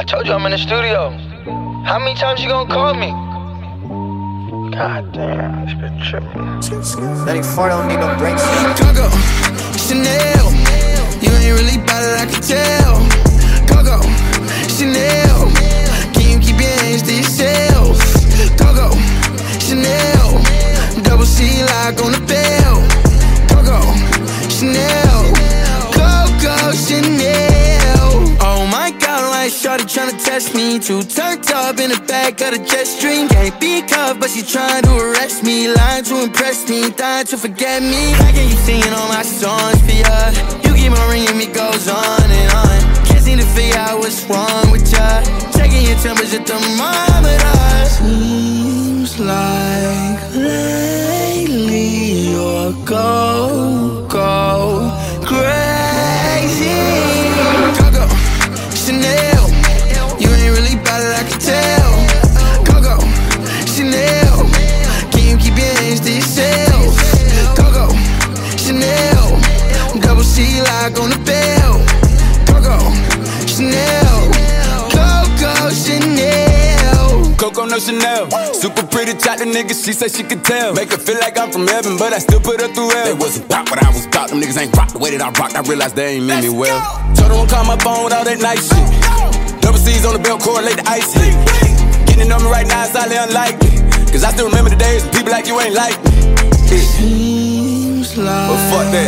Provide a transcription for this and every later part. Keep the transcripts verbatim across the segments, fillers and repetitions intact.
told you I'm in the studio. How many times you gonna call me? God damn, this bitch tripping. ninety-four don't need no brakes. Coco, Chanel, you ain't really bout it, I can tell. Coco, Chanel, can you keep your hands to yourself? Coco, Chanel, double C lock on the bell. Coco, Chanel, Coco, Chanel. Oh my God, like shorty tryna test me. Too turned up in the back of the jet stream. Can't be cuffed, but she trying to arrest me. Lying to impress me, dying to forget me. How can you singing all my songs for ya? You keep on ringing me, goes on and on. Can't seem to figure out what's wrong with ya. Checking your temperature thermometer. Seems like lately you're go, go crazy. Coco, Chanel, you ain't really bout it, I can tell. Coco, Chanel, can you keep your hands to yourself? Coco, Chanel, double C lock on the bell. Coco, Chanel, Coco, Chanel. Coco no Chanel, super pretty, talk to niggas, she said she could tell. Make her feel like I'm from heaven, but I still put her through hell. They wasn't about what I was about, them niggas ain't rock the way that I rocked. I realized they ain't mean me well. Told her don't call my phone with all that nice shit. Double C's on the belt, correlate the ice hit. Getting on me right now is highly unlikely, cause I still remember the days when people like you ain't like me. Seems like but fuck that.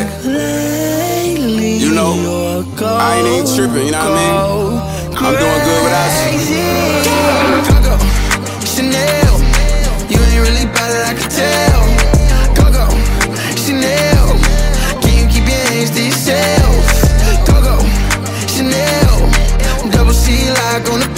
Lately you know, go, I ain't even tripping, you know what I mean? I'm doing good without you. Coco, Chanel, you ain't really bout it, I can tell. Coco, Chanel, can you keep your hands to yourself? Coco, Chanel, double C lock on the